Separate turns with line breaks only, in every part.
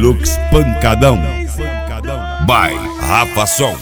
Deluxe Pancadão. By Rafa Som.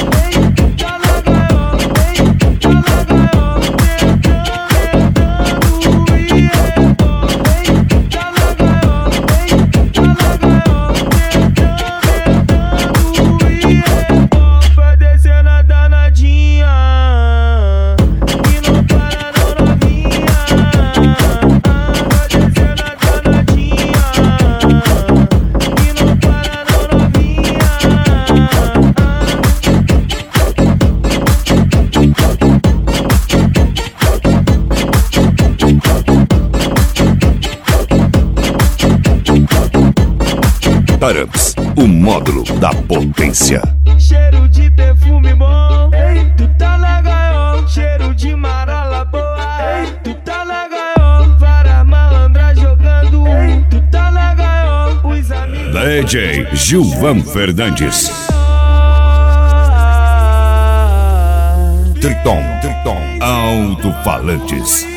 Taramps, o módulo da potência.
Cheiro de perfume bom, ei, tu tá legal. Cheiro de marala boa, ei, tu tá legal. Várias malandras jogando, ei, tu tá legal. Os amigos
DJ Gilvan Fernandes. Triton, alto-falantes.